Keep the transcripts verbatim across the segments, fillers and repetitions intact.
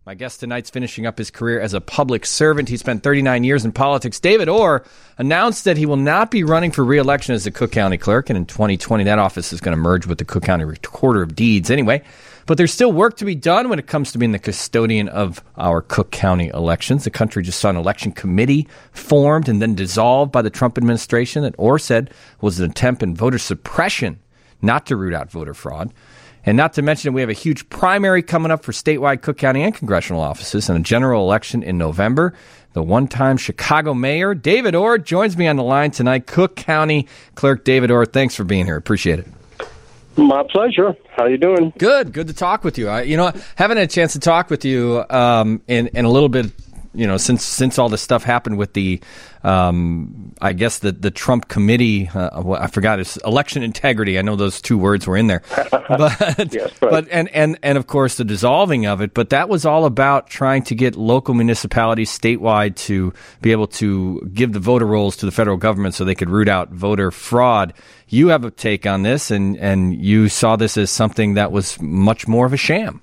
My guest tonight's finishing up his career as a public servant. He spent thirty-nine years in politics. David Orr announced that he will not be running for re-election as the Cook County Clerk, and in twenty twenty that office is going to merge with the Cook County Recorder of Deeds anyway. But there's still work to be done when it comes to being the custodian of our Cook County elections. The country just saw an election committee formed and then dissolved by the Trump administration that Orr said was an attempt in voter suppression not to root out voter fraud. And not to mention that we have a huge primary coming up for statewide Cook County and congressional offices and a general election in November. The one-time Chicago mayor, David Orr, joins me on the line tonight. Cook County Clerk David Orr, thanks for being here. Appreciate it. My pleasure. How you doing? Good. Good to talk with you. I, you know, haven't had a chance to talk with you um, in, in a little bit, you know, since since all this stuff happened with the, um, I guess, the, the Trump committee. Uh, I forgot, it's election integrity. I know those two words were in there. But, yes, right. but and, and, and, of course, the dissolving of it. But that was all about trying to get local municipalities statewide to be able to give the voter rolls to the federal government so they could root out voter fraud. You have a take on this, and, and you saw this as something that was much more of a sham.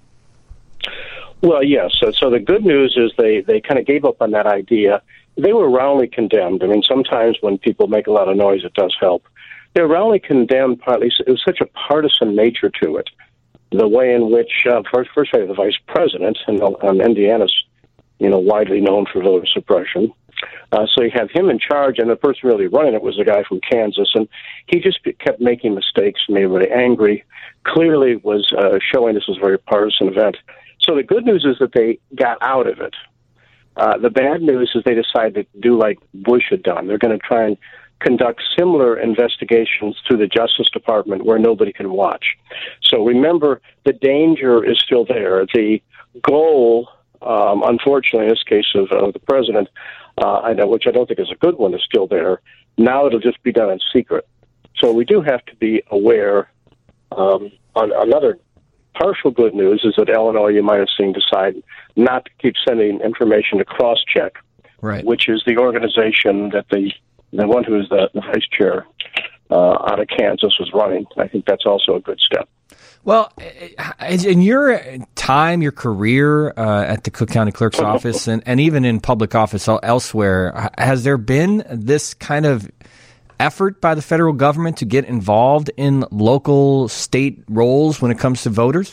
Well, yes. So, so the good news is they, they kind of gave up on that idea. They were roundly condemned. I mean, sometimes when people make a lot of noise, it does help. They were roundly condemned, partly. It was such a partisan nature to it. The way in which, uh, first, first the vice president, and um, Indiana's, you know, widely known for voter suppression. Uh, so you have him in charge, and the person really running it was a guy from Kansas, and he just kept making mistakes, made everybody angry. Clearly was uh, showing this was a very partisan event. So the good news is that they got out of it. Uh, the bad news is they decided to do like Bush had done. They're going to try and conduct similar investigations through the Justice Department where nobody can watch. So remember, the danger is still there. The goal, um, unfortunately, in this case of, of the president, uh, I know, which I don't think is a good one, is still there. Now it'll just be done in secret. So we do have to be aware. Um, on another partial good news is that Illinois, you might have seen, decide not to keep sending information to Crosscheck, right, which is the organization that the the one who is the, the vice chair uh, out of Kansas was running. I think that's also a good step. Well, in your time, your career uh, at the Cook County Clerk's office, and, and even in public office elsewhere, has there been this kind of effort by the federal government to get involved in local state roles when it comes to voters?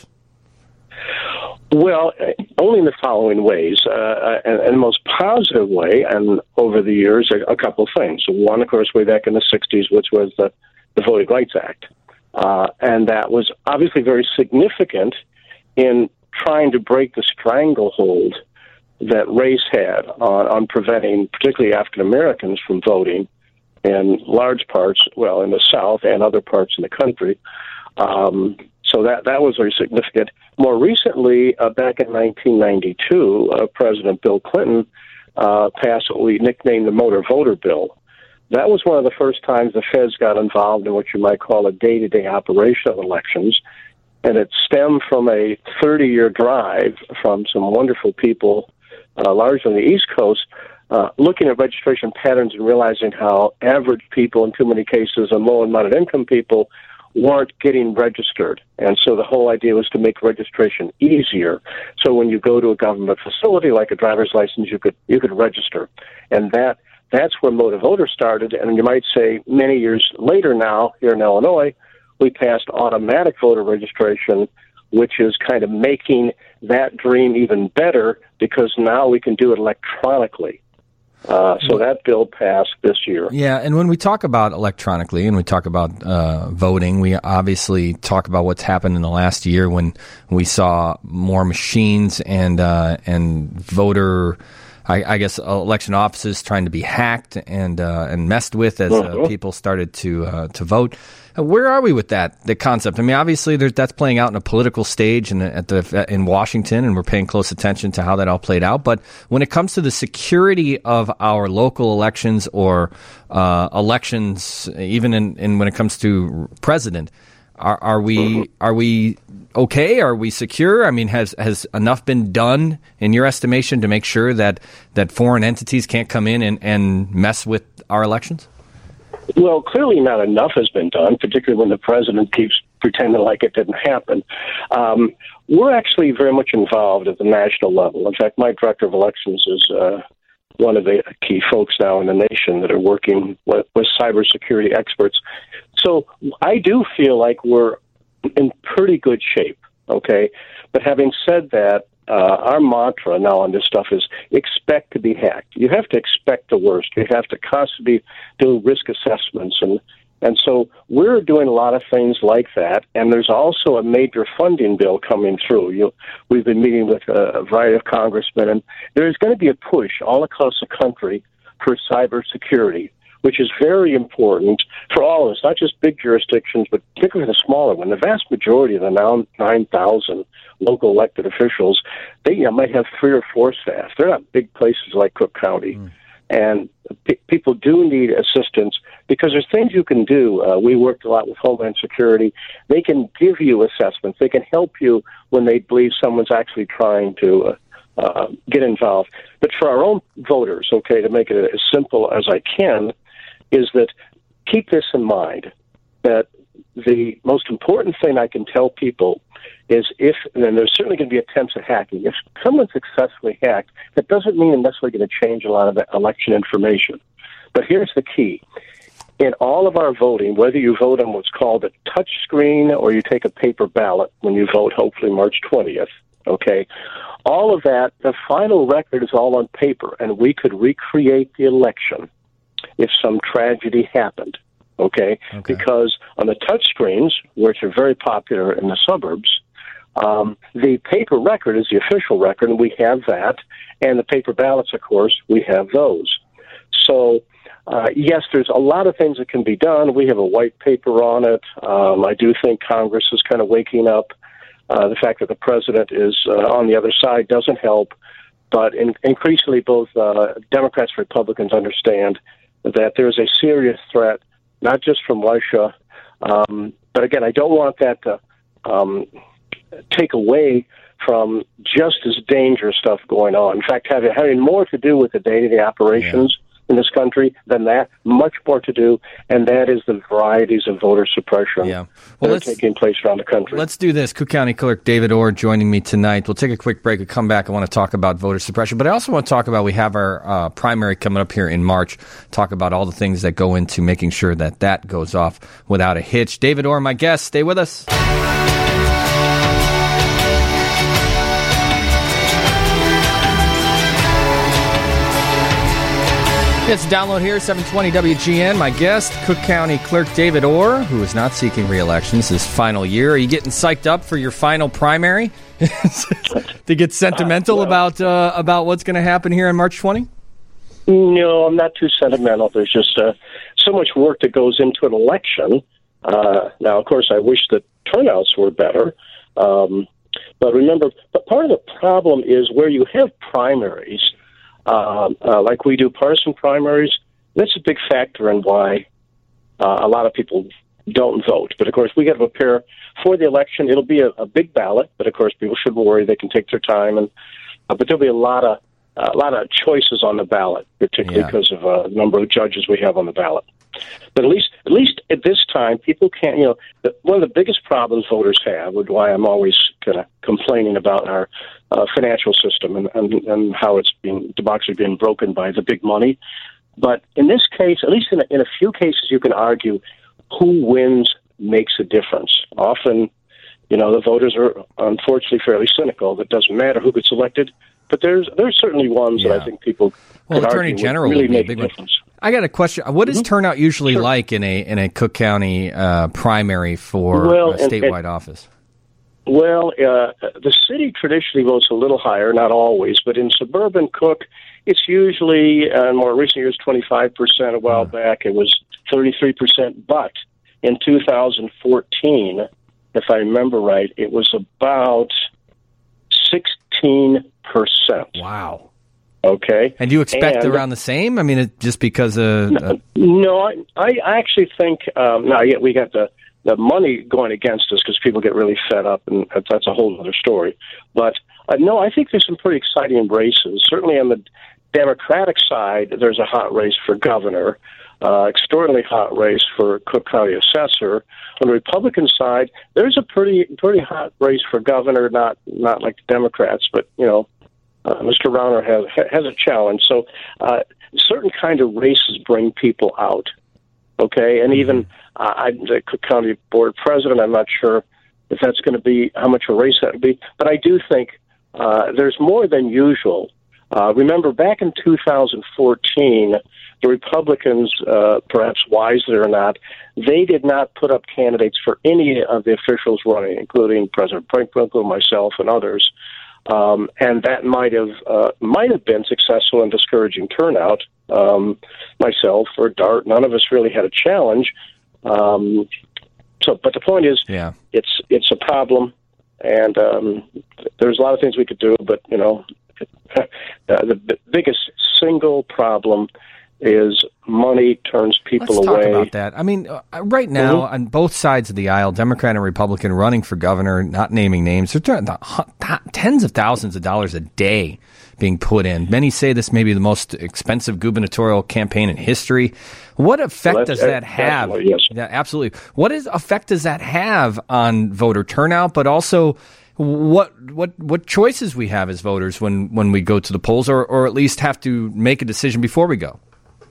Well, only in the following ways. Uh, and, and the most positive way, and over the years, a, a couple of things. One, of course, way back in the sixties, which was the, the Voting Rights Act. Uh, and that was obviously very significant in trying to break the stranglehold that race had on, on preventing particularly African Americans from voting in large parts, well, in the South and other parts in the country. Um, so that, that was very significant. More recently, uh, back in nineteen ninety-two, uh, President Bill Clinton uh, passed what we nicknamed the Motor Voter Bill. That was one of the first times the feds got involved in what you might call a day-to-day operation of elections, and it stemmed from a thirty-year drive from some wonderful people, uh, largely on the East Coast, uh, looking at registration patterns and realizing how average people, in too many cases, and low and moderate income people, weren't getting registered. And so the whole idea was to make registration easier. So when you go to a government facility like a driver's license, you could you could register. And that that's where Motor Voter started. And you might say many years later now, here in Illinois, we passed automatic voter registration, which is kind of making that dream even better because now we can do it electronically. Uh, so that bill passed this year. Yeah, and when we talk about electronically and we talk about uh, voting, we obviously talk about what's happened in the last year when we saw more machines and uh, and voter, I, I guess, election offices trying to be hacked and uh, and messed with as uh, people started to uh, to vote. Where are we with that, the concept? I mean, obviously, that's playing out in a political stage in, at the, in Washington, and we're paying close attention to how that all played out. But when it comes to the security of our local elections or uh, elections, even in, in when it comes to president, are, are we are we okay? Are we secure? I mean, has has enough been done, in your estimation, to make sure that, that foreign entities can't come in and, and mess with our elections? Well, clearly not enough has been done, particularly when the president keeps pretending like it didn't happen. Um, we're actually very much involved at the national level. In fact, my director of elections is uh, one of the key folks now in the nation that are working with, with cybersecurity experts. So I do feel like we're in pretty good shape, okay? But having said that, uh, our mantra now on this stuff is expect to be hacked. You have to expect the worst. You have to constantly do risk assessments and And so we're doing a lot of things like that, and there's also a major funding bill coming through. You, we've been meeting with a variety of congressmen, and there's going to be a push all across the country for cybersecurity, which is very important for all of us, not just big jurisdictions, but particularly the smaller one. The vast majority of the now nine thousand local elected officials, they you know, might have three or four staff. They're not big places like Cook County. Mm. And p- people do need assistance because there's things you can do. Uh, we worked a lot with Homeland Security. They can give you assessments. They can help you when they believe someone's actually trying to uh, uh, get involved. But for our own voters, okay, to make it as simple as I can, is that keep this in mind, that the most important thing I can tell people is if, and there's certainly going to be attempts at hacking, if someone successfully hacked, that doesn't mean they're necessarily going to change a lot of the election information. But here's the key. In all of our voting, whether you vote on what's called a touch screen or you take a paper ballot when you vote, hopefully March twentieth, okay, all of that, the final record is all on paper, and we could recreate the election if some tragedy happened, okay? okay. Because on the touch screens, which are very popular in the suburbs, Um, the paper record is the official record, and we have that. And the paper ballots, of course, we have those. So, uh, yes, there's a lot of things that can be done. We have a white paper on it. Um, I do think Congress is kind of waking up. Uh, the fact that the president is uh, on the other side doesn't help. But in, increasingly, both uh, Democrats and Republicans understand that there's a serious threat, not just from Russia. Um, but again, I don't want that to Um, take away from just as dangerous stuff going on. In fact, having, having more to do with the day-to-day operations yeah. in this country than that, much more to do, and that is the varieties of voter suppression yeah. well, that are taking place around the country. Let's do this. Cook County Clerk David Orr joining me tonight. We'll take a quick break and come back. I want to talk about voter suppression, but I also want to talk about, we have our uh, primary coming up here in March, talk about all the things that go into making sure that that goes off without a hitch. David Orr, my guest. Stay with us. It's download here, seven twenty W G N. My guest, Cook County Clerk David Orr, who is not seeking re-election. This is his final year. Are you getting psyched up for your final primary? To get sentimental uh, well, about uh, about what's going to happen here on March twentieth? No, I'm not too sentimental. There's just uh, so much work that goes into an election. Uh, now, of course, I wish the turnouts were better. Um, but remember, but part of the problem is where you have primaries, Uh, uh, like we do partisan primaries, that's a big factor in why uh, a lot of people don't vote. But, of course, we got to prepare for the election. It'll be a, a big ballot, but, of course, people shouldn't worry. They can take their time. and uh, But there'll be a lot of uh, a lot of choices on the ballot, particularly yeah. because of a uh, number of judges we have on the ballot. But at least at least at this time, people can't, you know, the, one of the biggest problems voters have, and why I'm always kind of complaining about our uh, financial system and, and, and how it's being, democracy being broken by the big money. But in this case, at least in a, in a few cases, you can argue who wins makes a difference. Often, you know, the voters are unfortunately fairly cynical. That doesn't matter who gets elected. But there's there's certainly ones yeah. that I think people well, could Attorney argue General would really would be make a big a difference. One. I got a question. What is mm-hmm. turnout usually sure. like in a in a Cook County uh, primary for well, a statewide and, and, office? Well, uh, the city traditionally votes a little higher, not always, but in suburban Cook, it's usually, uh, in more recent years, twenty-five percent. A while uh. back, it was thirty-three percent. But in two thousand fourteen, if I remember right, it was about sixteen percent. Wow. Okay. And do you expect and, around the same? I mean, it, just because of... Uh, no, I, I actually think... Um, now, yeah, we got the, the money going against us because people get really fed up, and that's a whole other story. But, uh, no, I think there's some pretty exciting races. Certainly on the Democratic side, there's a hot race for governor. uh, extraordinarily hot race for Cook County assessor. On the Republican side, there's a pretty pretty hot race for governor, not not like the Democrats, but, you know, uh, Mister Rauner has has a challenge. So uh, certain kind of races bring people out, okay? And even uh, I'm the Cook County Board President. I'm not sure if that's going to be, how much of a race that would be. But I do think uh, there's more than usual. Uh, remember, back in two thousand fourteen, the Republicans, uh, perhaps wisely or not, they did not put up candidates for any of the officials running, including President Brinkwinkle, myself, and others. Um, and that might have uh, might have been successful in discouraging turnout. Um, myself or Dart, none of us really had a challenge. Um, so, but the point is, yeah. it's it's a problem, and um, there's a lot of things we could do. But you know, uh, the b- biggest single problem is money turns people Let's away. Let's talk about that. I mean, uh, right now, mm-hmm. on both sides of the aisle, Democrat and Republican running for governor, not naming names, they're throwing tens of thousands of dollars a day being put in. Many say this may be the most expensive gubernatorial campaign in history. What effect well, does that have? Yes. Yeah, absolutely. What is, effect does that have on voter turnout, but also what what what choices we have as voters when, when we go to the polls, or, or at least have to make a decision before we go?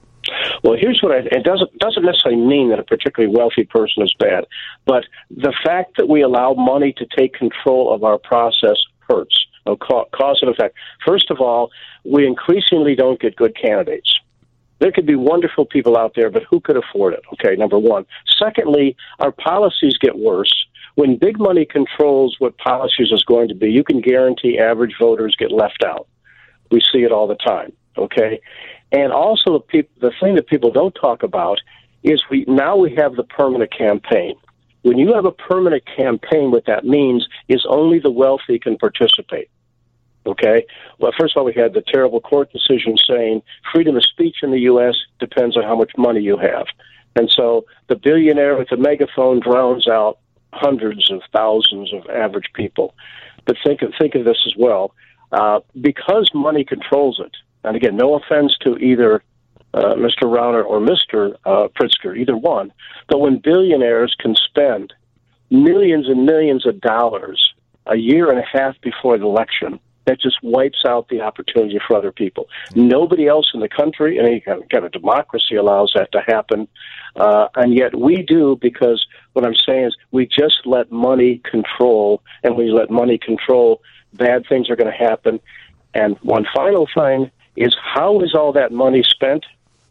Well, here's what I, it doesn't doesn't necessarily mean that a particularly wealthy person is bad, but the fact that we allow money to take control of our process hurts. No, cause and effect. First of all, we increasingly don't get good candidates. There could be wonderful people out there, but who could afford it? Okay, number one. Secondly, our policies get worse. When big money controls what policies is going to be, you can guarantee average voters get left out. We see it all the time. Okay. And also, the, peop- the thing that people don't talk about is we now we have the permanent campaign. When you have a permanent campaign, what that means is only the wealthy can participate. Okay? Well, first of all, we had the terrible court decision saying freedom of speech in the U S depends on how much money you have. And so the billionaire with the megaphone drowns out hundreds of thousands of average people. But think of, think of this as well. Uh, because money controls it, and again, no offense to either uh, Mister Rauner or Mister Uh, Pritzker, either one, but when billionaires can spend millions and millions of dollars a year and a half before the election, that just wipes out the opportunity for other people. Nobody else in the country, any kind of democracy, allows that to happen, uh, and yet we do, because what I'm saying is we just let money control, and when you let money control, bad things are going to happen. And one final thing is, how is all that money spent?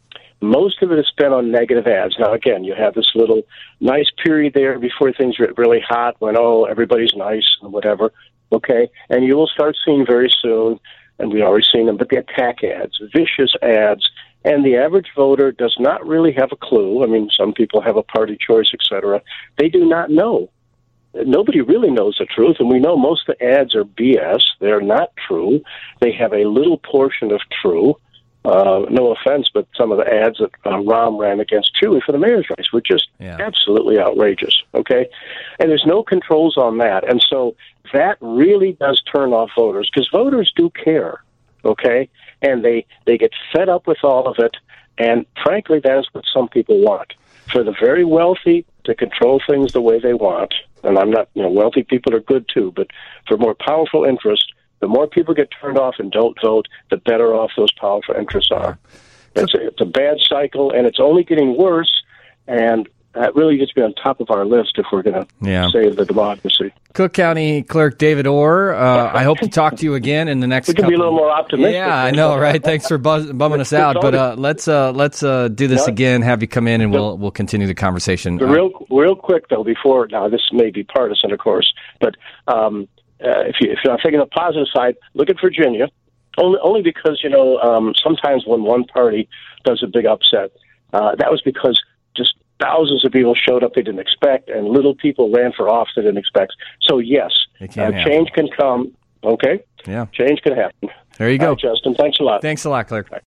Most of it is spent on negative ads. Now, again, you have this little nice period there before things get really hot when, oh, everybody's nice and whatever, okay? And you will start seeing very soon, and we've already seen them, but the attack ads, vicious ads, and the average voter does not really have a clue. I mean, some people have a party choice, et cetera. They do not know. Nobody really knows the truth, and we know most of the ads are B S. They're not true. They have a little portion of true. Uh, no offense, but some of the ads that uh, Rahm ran against Chewy for the mayor's race were just yeah. absolutely outrageous, okay? And there's no controls on that. And so that really does turn off voters, because voters do care, okay? And they, they get fed up with all of it, and frankly, that is what some people want. For the very wealthy to control things the way they want, and I'm not, you know, wealthy people are good too, but for more powerful interests, the more people get turned off and don't vote, the better off those powerful interests are. It's a, it's a bad cycle, and it's only getting worse, and that really needs to be on top of our list if we're going to yeah. save the democracy. Cook County Clerk David Orr, uh, I hope to talk to you again in the next. We can couple... be a little more optimistic. Yeah, I know, right? Thanks for buzz- bumming us out, but uh, let's uh, let's uh, do this no, again. Have you come in, and we'll we'll continue the conversation. Real real quick though, before now, this may be partisan, of course, but um, uh, if you if you're thinking the positive side, look at Virginia. Only only because you know um, sometimes when one party does a big upset, uh, that was because just thousands of people showed up they didn't expect, and little people ran for office they didn't expect. So, yes, uh, change can come. Okay? Yeah. Change can happen. There you go. All right, Justin. Thanks a lot. Thanks a lot, Clerk. Bye.